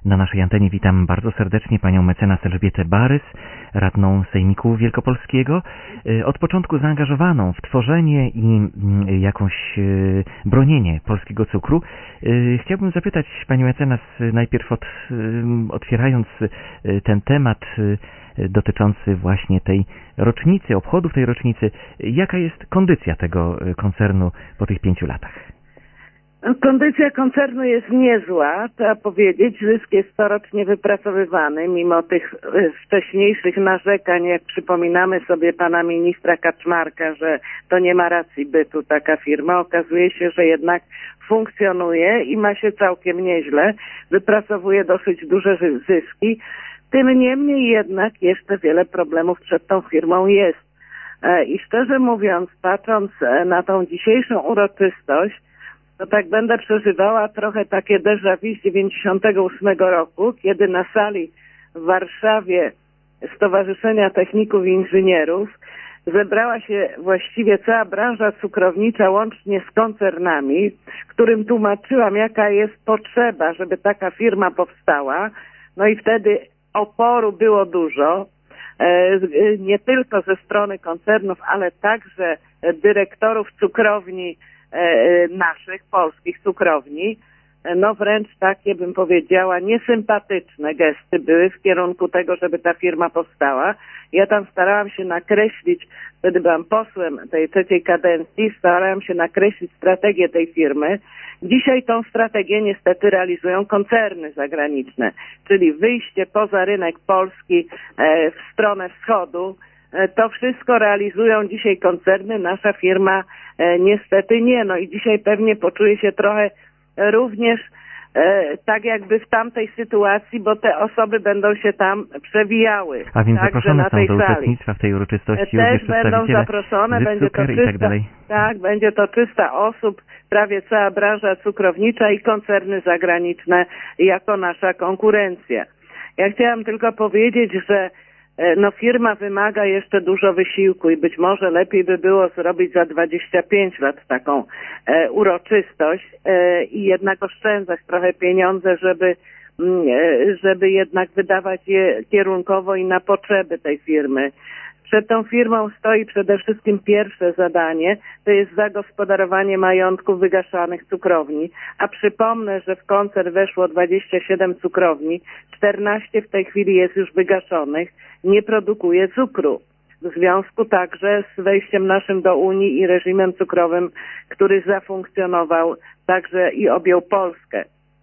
Na naszej antenie witam bardzo serdecznie panią mecenas Elżbietę Barys, radną Sejmiku Wielkopolskiego, od początku zaangażowaną w tworzenie i jakąś bronienie polskiego cukru. Chciałbym zapytać panią mecenas najpierw otwierając ten temat dotyczący właśnie tej rocznicy, obchodów tej rocznicy, jaka jest kondycja tego koncernu po tych 5 latach? Kondycja koncernu jest niezła, trzeba powiedzieć. Zysk jest corocznie wypracowywany, mimo tych wcześniejszych narzekań, jak przypominamy sobie pana ministra Kaczmarka, że to nie ma racji bytu taka firma. Okazuje się, że jednak funkcjonuje i ma się całkiem nieźle, wypracowuje dosyć duże zyski. Tym niemniej jednak jeszcze wiele problemów przed tą firmą jest. I szczerze mówiąc, patrząc na tą dzisiejszą uroczystość, to tak będę przeżywała trochę takie déjà vu z 98 roku, kiedy na sali w Warszawie Stowarzyszenia Techników i Inżynierów zebrała się właściwie cała branża cukrownicza łącznie z koncernami, którym tłumaczyłam, jaka jest potrzeba, żeby taka firma powstała. No i wtedy oporu było dużo, nie tylko ze strony koncernów, ale także dyrektorów cukrowni, naszych polskich cukrowni. No wręcz takie, bym powiedziała, niesympatyczne gesty były w kierunku tego, żeby ta firma powstała. Ja tam starałam się nakreślić, wtedy byłam posłem tej trzeciej kadencji, starałam się nakreślić strategię tej firmy. Dzisiaj tą strategię niestety realizują koncerny zagraniczne, czyli wyjście poza rynek polski w stronę wschodu. To wszystko realizują dzisiaj koncerny, nasza firma niestety nie. No i dzisiaj pewnie poczuje się trochę również tak jakby w tamtej sytuacji, bo te osoby będą się tam przewijały. A więc zaproszone są do uczestnictwa w tej uroczystości też będą zaproszone, będzie to czysta, tak, będzie to 300 osób, prawie cała branża cukrownicza i koncerny zagraniczne jako nasza konkurencja. Ja chciałam tylko powiedzieć, że no firma wymaga jeszcze dużo wysiłku i być może lepiej by było zrobić za 25 lat taką uroczystość i jednak oszczędzać trochę pieniądze, żeby jednak wydawać je kierunkowo i na potrzeby tej firmy. Przed tą firmą stoi przede wszystkim pierwsze zadanie, to jest zagospodarowanie majątku wygaszanych cukrowni. A przypomnę, że w koncern weszło 27 cukrowni, 14 w tej chwili jest już wygaszonych, nie produkuje cukru. W związku także z wejściem naszym do Unii i reżimem cukrowym, który zafunkcjonował także i objął Polskę.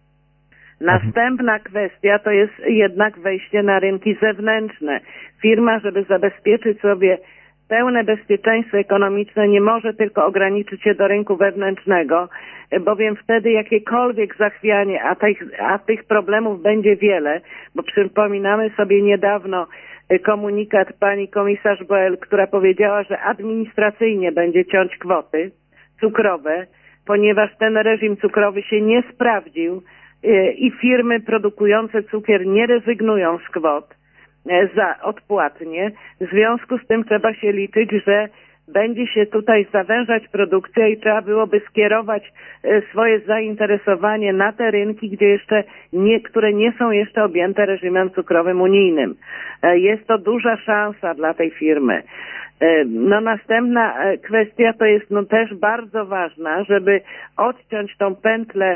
Następna kwestia to jest jednak wejście na rynki zewnętrzne. Firma, żeby zabezpieczyć sobie pełne bezpieczeństwo ekonomiczne, nie może tylko ograniczyć się do rynku wewnętrznego, bowiem wtedy jakiekolwiek zachwianie, a tych problemów będzie wiele, bo przypominamy sobie niedawno komunikat pani komisarz Boel, która powiedziała, że administracyjnie będzie ciąć kwoty cukrowe, ponieważ ten reżim cukrowy się nie sprawdził, i firmy produkujące cukier nie rezygnują z kwot odpłatnie. W związku z tym trzeba się liczyć, że będzie się tutaj zawężać produkcja i trzeba byłoby skierować swoje zainteresowanie na te rynki, które nie są jeszcze objęte reżimem cukrowym unijnym. Jest to duża szansa dla tej firmy. No następna kwestia to jest też bardzo ważna, żeby odciąć tą pętlę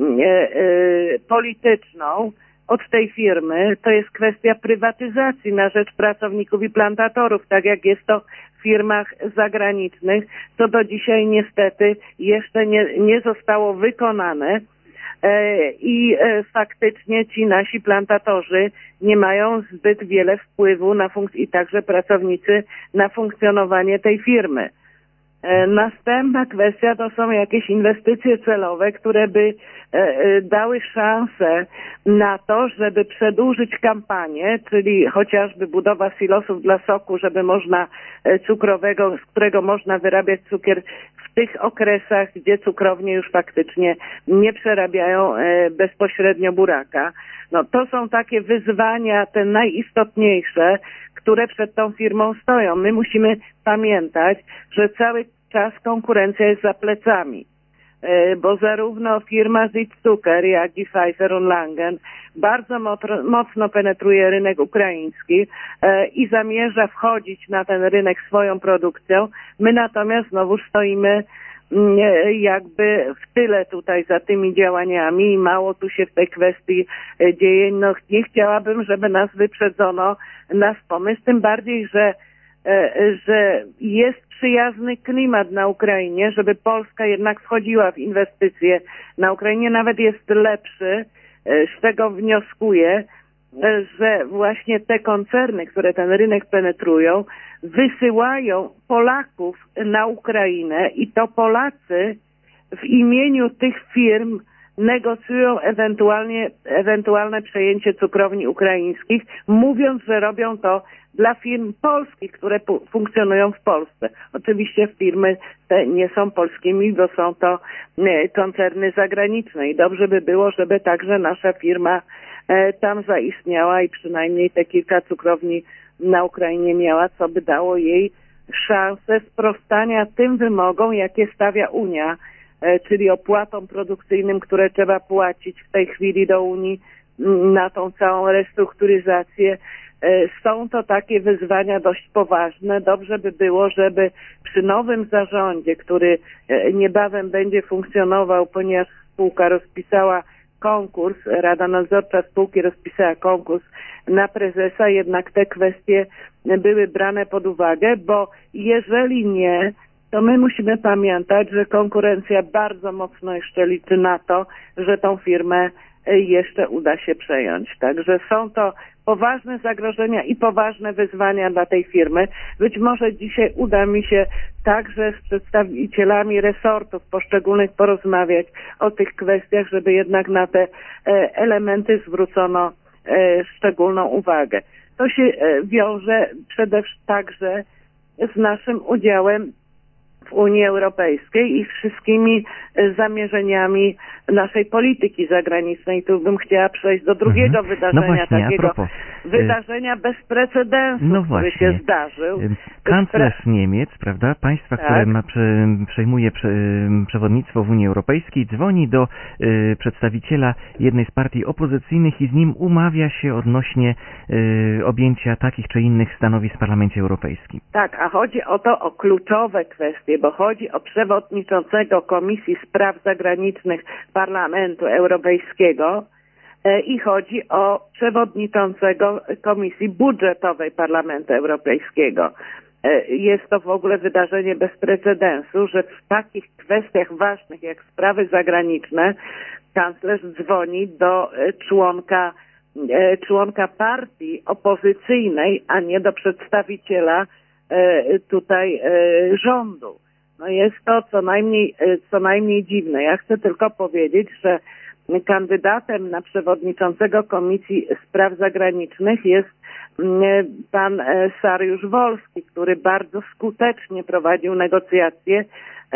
polityczną od tej firmy. To jest kwestia prywatyzacji na rzecz pracowników i plantatorów, tak jak jest to w firmach zagranicznych, co do dzisiaj niestety jeszcze nie zostało wykonane. I faktycznie ci nasi plantatorzy nie mają zbyt wiele wpływu i także pracownicy na funkcjonowanie tej firmy. Następna kwestia to są jakieś inwestycje celowe, które by dały szansę na to, żeby przedłużyć kampanię, czyli chociażby budowa silosów dla soku, żeby można cukrowego, z którego można wyrabiać cukier w tych okresach, gdzie cukrownie już faktycznie nie przerabiają bezpośrednio buraka. No to są takie wyzwania, te najistotniejsze, które przed tą firmą stoją. My musimy pamiętać, że cały czas konkurencja jest za plecami. bo zarówno firma Südzucker, jak i Pfizer und Langen bardzo mocno penetruje rynek ukraiński i zamierza wchodzić na ten rynek swoją produkcją. My natomiast znowu stoimy jakby w tyle tutaj za tymi działaniami i mało tu się w tej kwestii dzieje. No, nie chciałabym, żeby nas wyprzedzono nasz pomysł, tym bardziej, że jest przyjazny klimat na Ukrainie, żeby Polska jednak wchodziła w inwestycje na Ukrainie, nawet jest lepszy. Z tego wnioskuję, że właśnie te koncerny, które ten rynek penetrują, wysyłają Polaków na Ukrainę i to Polacy w imieniu tych firm negocjują ewentualne przejęcie cukrowni ukraińskich, mówiąc, że robią to dla firm polskich, które funkcjonują w Polsce. Oczywiście firmy te nie są polskimi, bo są to koncerny zagraniczne i dobrze by było, żeby także nasza firma tam zaistniała i przynajmniej te kilka cukrowni na Ukrainie miała, co by dało jej szansę sprostania tym wymogom, jakie stawia Unia, czyli opłatom produkcyjnym, które trzeba płacić w tej chwili do Unii na tą całą restrukturyzację. Są to takie wyzwania dość poważne. Dobrze by było, żeby przy nowym zarządzie, który niebawem będzie funkcjonował, ponieważ spółka rozpisała konkurs, Rada Nadzorcza spółki rozpisała konkurs na prezesa, jednak te kwestie były brane pod uwagę, bo jeżeli nie, to my musimy pamiętać, że konkurencja bardzo mocno jeszcze liczy na to, że tą firmę jeszcze uda się przejąć. Także są to poważne zagrożenia i poważne wyzwania dla tej firmy. Być może dzisiaj uda mi się także z przedstawicielami resortów poszczególnych porozmawiać o tych kwestiach, żeby jednak na te elementy zwrócono szczególną uwagę. To się wiąże przede wszystkim także z naszym udziałem w Unii Europejskiej i wszystkimi zamierzeniami naszej polityki zagranicznej. Tu bym chciała przejść do drugiego wydarzenia, takiego wydarzenia bez precedensu, który się zdarzył. Kanclerz Niemiec, prawda, państwa, tak, które przejmuje przewodnictwo w Unii Europejskiej, dzwoni do przedstawiciela jednej z partii opozycyjnych i z nim umawia się odnośnie objęcia takich czy innych stanowisk w Parlamencie Europejskim. Tak, a chodzi o kluczowe kwestie, bo chodzi o przewodniczącego Komisji Spraw Zagranicznych Parlamentu Europejskiego i chodzi o przewodniczącego Komisji Budżetowej Parlamentu Europejskiego. Jest to w ogóle wydarzenie bez precedensu, że w takich kwestiach ważnych jak sprawy zagraniczne kanclerz dzwoni do członka partii opozycyjnej, a nie do przedstawiciela tutaj rządu. No jest to co najmniej dziwne. Ja chcę tylko powiedzieć, że kandydatem na przewodniczącego Komisji Spraw Zagranicznych jest pan Saryusz Wolski, który bardzo skutecznie prowadził negocjacje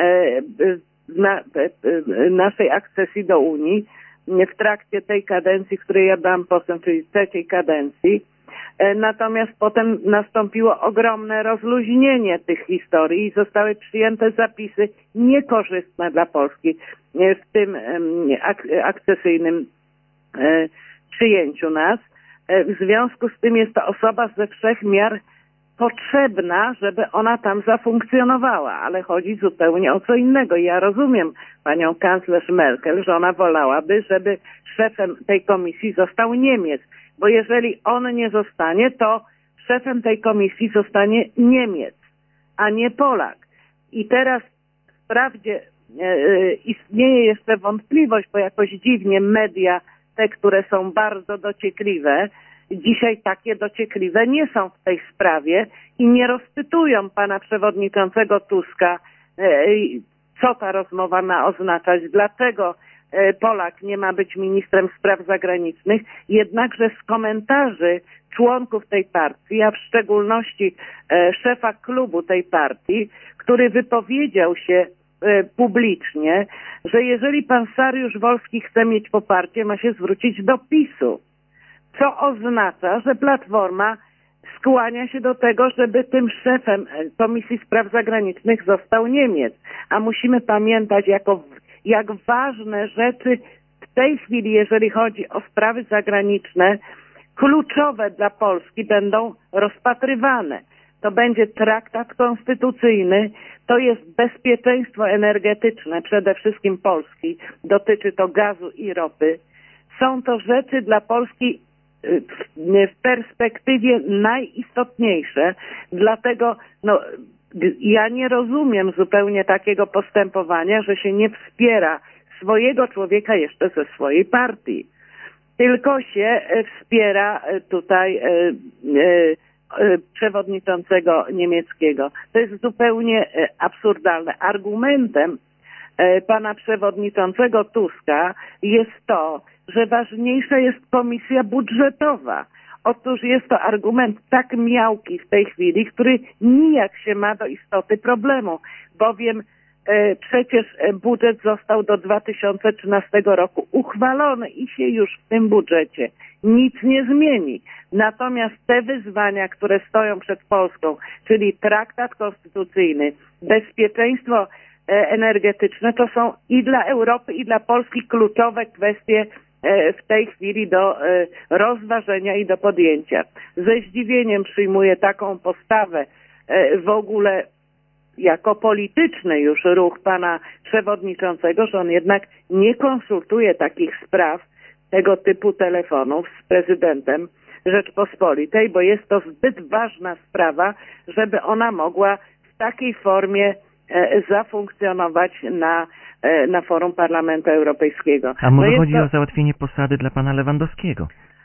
naszej akcesji do Unii w trakcie tej kadencji, w której ja byłam posłem, czyli trzeciej kadencji. Natomiast potem nastąpiło ogromne rozluźnienie tych historii i zostały przyjęte zapisy niekorzystne dla Polski w tym akcesyjnym przyjęciu nas. W związku z tym jest to osoba ze wszech miar potrzebna, żeby ona tam zafunkcjonowała, ale chodzi zupełnie o co innego. Ja rozumiem panią kanclerz Merkel, że ona wolałaby, żeby szefem tej komisji został Niemiec, bo jeżeli on nie zostanie, to szefem tej komisji zostanie Niemiec, a nie Polak. I teraz wprawdzie istnieje jeszcze wątpliwość, bo jakoś dziwnie media, te, które są bardzo dociekliwe, dzisiaj takie dociekliwe nie są w tej sprawie i nie rozpytują pana przewodniczącego Tuska, co ta rozmowa ma oznaczać, dlaczego Polak nie ma być ministrem spraw zagranicznych, jednakże z komentarzy członków tej partii, a w szczególności szefa klubu tej partii, który wypowiedział się publicznie, że jeżeli pan Saryusz Wolski chce mieć poparcie, ma się zwrócić do PiS-u, co oznacza, że Platforma skłania się do tego, żeby tym szefem Komisji Spraw Zagranicznych został Niemiec. A musimy pamiętać, jak ważne rzeczy w tej chwili, jeżeli chodzi o sprawy zagraniczne, kluczowe dla Polski będą rozpatrywane. To będzie traktat konstytucyjny, to jest bezpieczeństwo energetyczne, przede wszystkim Polski, dotyczy to gazu i ropy. Są to rzeczy dla Polski w perspektywie najistotniejsze, dlatego ja nie rozumiem zupełnie takiego postępowania, że się nie wspiera swojego człowieka jeszcze ze swojej partii, tylko się wspiera tutaj przewodniczącego niemieckiego. To jest zupełnie absurdalne. Argumentem pana przewodniczącego Tuska jest to, że ważniejsza jest komisja budżetowa. Otóż jest to argument tak miałki w tej chwili, który nijak się ma do istoty problemu, bowiem przecież budżet został do 2013 roku uchwalony i się już w tym budżecie nic nie zmieni. Natomiast te wyzwania, które stoją przed Polską, czyli traktat konstytucyjny, bezpieczeństwo energetyczne, to są i dla Europy, i dla Polski kluczowe kwestie w tej chwili do rozważenia i do podjęcia. Ze zdziwieniem przyjmuję taką postawę w ogóle jako polityczny już ruch pana przewodniczącego, że on jednak nie konsultuje takich spraw, tego typu telefonów z prezydentem Rzeczpospolitej, bo jest to zbyt ważna sprawa, żeby ona mogła w takiej formie zafunkcjonować na forum Parlamentu Europejskiego. A może chodzi o załatwienie posady dla pana Lewandowskiego?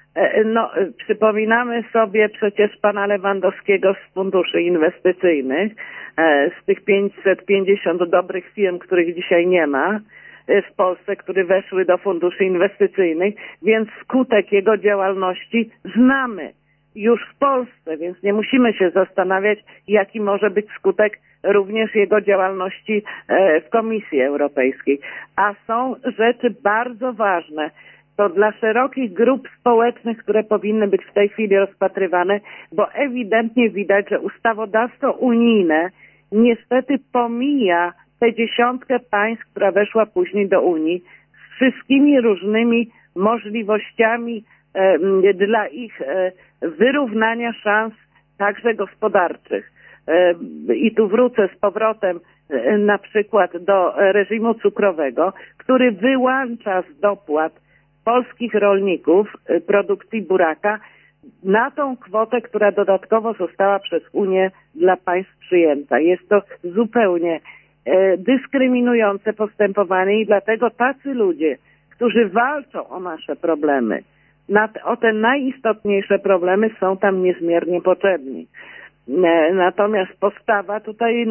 Przypominamy sobie przecież pana Lewandowskiego z funduszy inwestycyjnych, z tych 550 dobrych firm, których dzisiaj nie ma w Polsce, które weszły do funduszy inwestycyjnych, więc skutek jego działalności znamy już w Polsce, więc nie musimy się zastanawiać, jaki może być skutek również jego działalności w Komisji Europejskiej. A są rzeczy bardzo ważne. To dla szerokich grup społecznych, które powinny być w tej chwili rozpatrywane, bo ewidentnie widać, że ustawodawstwo unijne niestety pomija tę dziesiątkę państw, która weszła później do Unii, z wszystkimi różnymi możliwościami dla ich wyrównania szans także gospodarczych. I tu wrócę z powrotem na przykład do reżimu cukrowego, który wyłącza z dopłat polskich rolników produkcji buraka na tą kwotę, która dodatkowo została przez Unię dla państw przyjęta. Jest to zupełnie dyskryminujące postępowanie i dlatego tacy ludzie, którzy walczą o nasze problemy, o te najistotniejsze problemy, są tam niezmiernie potrzebni. Natomiast postawa tutaj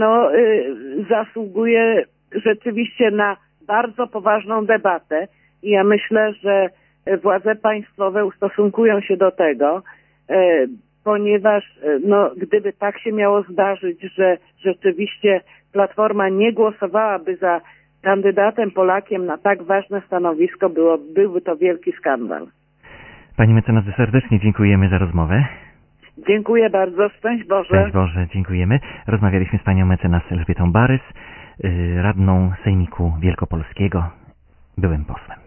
zasługuje rzeczywiście na bardzo poważną debatę i ja myślę, że władze państwowe ustosunkują się do tego, ponieważ gdyby tak się miało zdarzyć, że rzeczywiście Platforma nie głosowałaby za kandydatem Polakiem na tak ważne stanowisko, byłby to wielki skandal. Pani mecenas, serdecznie dziękujemy za rozmowę. Dziękuję bardzo. Szczęść Boże. Szczęść Boże, dziękujemy. Rozmawialiśmy z panią mecenas Elżbietą Barys, radną Sejmiku Wielkopolskiego, byłym posłem.